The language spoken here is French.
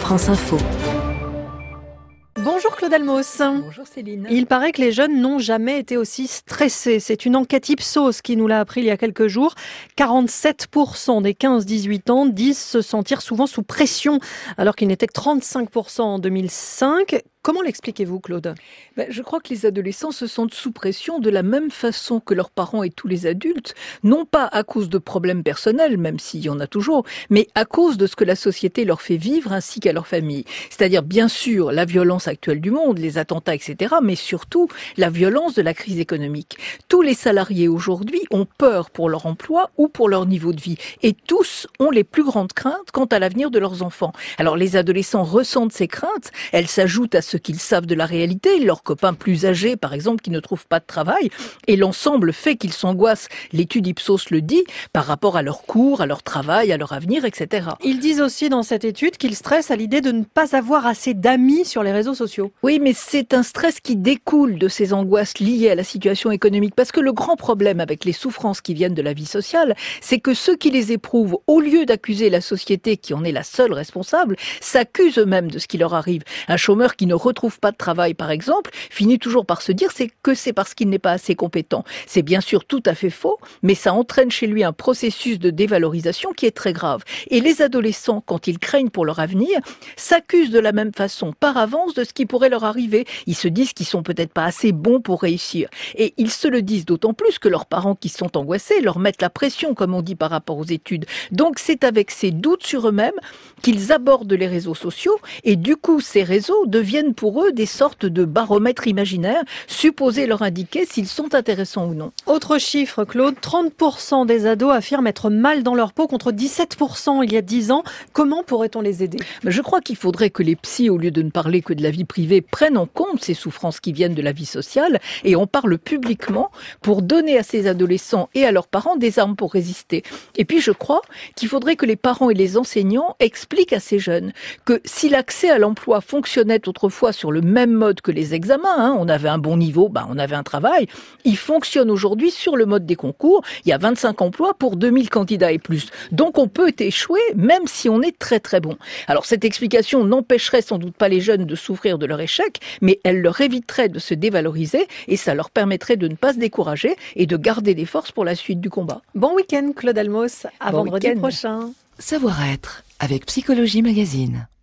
France Info. Bonjour Claude Almos. Bonjour Céline. Il paraît que les jeunes n'ont jamais été aussi stressés. C'est une enquête Ipsos qui nous l'a appris il y a quelques jours. 47% des 15-18 ans disent se sentir souvent sous pression, alors qu'ils n'étaient que 35% en 2005. Comment l'expliquez-vous, Claude ? Je crois que les adolescents se sentent sous pression de la même façon que leurs parents et tous les adultes, non pas à cause de problèmes personnels, même s'il y en a toujours, mais à cause de ce que la société leur fait vivre ainsi qu'à leur famille. C'est-à-dire, bien sûr, la violence actuelle du monde, les attentats, etc., mais surtout la violence de la crise économique. Tous les salariés aujourd'hui ont peur pour leur emploi ou pour leur niveau de vie, et tous ont les plus grandes craintes quant à l'avenir de leurs enfants. Alors les adolescents ressentent ces craintes, elles s'ajoutent à ce qu'ils savent de la réalité, leurs copains plus âgés par exemple qui ne trouvent pas de travail, et l'ensemble fait qu'ils s'angoissent, l'étude Ipsos le dit, par rapport à leurs cours, à leur travail, à leur avenir, etc. Ils disent aussi dans cette étude qu'ils stressent à l'idée de ne pas avoir assez d'amis sur les réseaux sociaux. Oui, mais c'est un stress qui découle de ces angoisses liées à la situation économique, parce que le grand problème avec les souffrances qui viennent de la vie sociale, c'est que ceux qui les éprouvent, au lieu d'accuser la société qui en est la seule responsable, s'accusent eux-mêmes de ce qui leur arrive. Un chômeur qui ne retrouve pas de travail, par exemple, finit toujours par se dire que c'est parce qu'il n'est pas assez compétent. C'est bien sûr tout à fait faux, mais ça entraîne chez lui un processus de dévalorisation qui est très grave. Et les adolescents, quand ils craignent pour leur avenir, s'accusent de la même façon, par avance, de ce qui pourrait leur arriver. Ils se disent qu'ils sont peut-être pas assez bons pour réussir. Et ils se le disent d'autant plus que leurs parents qui sont angoissés leur mettent la pression, comme on dit par rapport aux études. Donc c'est avec ces doutes sur eux-mêmes qu'ils abordent les réseaux sociaux, et du coup ces réseaux deviennent pour eux des sortes de baromètres imaginaires supposés leur indiquer s'ils sont intéressants ou non. Autre chiffre, Claude, 30% des ados affirment être mal dans leur peau contre 17% il y a 10 ans. Comment pourrait-on les aider ? Je crois qu'il faudrait que les psys, au lieu de ne parler que de la vie privée, prennent en compte ces souffrances qui viennent de la vie sociale et en parlent publiquement pour donner à ces adolescents et à leurs parents des armes pour résister. Et puis je crois qu'il faudrait que les parents et les enseignants expliquent à ces jeunes que si l'accès à l'emploi fonctionnait autrefois sur le même mode que les examens, on avait un bon niveau, on avait un travail, il fonctionne aujourd'hui sur le mode des concours, il y a 25 emplois pour 2000 candidats et plus. Donc on peut échouer même si on est très très bon. Alors cette explication n'empêcherait sans doute pas les jeunes de souffrir de leur échec, mais elle leur éviterait de se dévaloriser et ça leur permettrait de ne pas se décourager et de garder des forces pour la suite du combat. Bon week-end Claude Almos, à Bon vendredi week-end. prochain. Savoir-être avec Psychologie Magazine.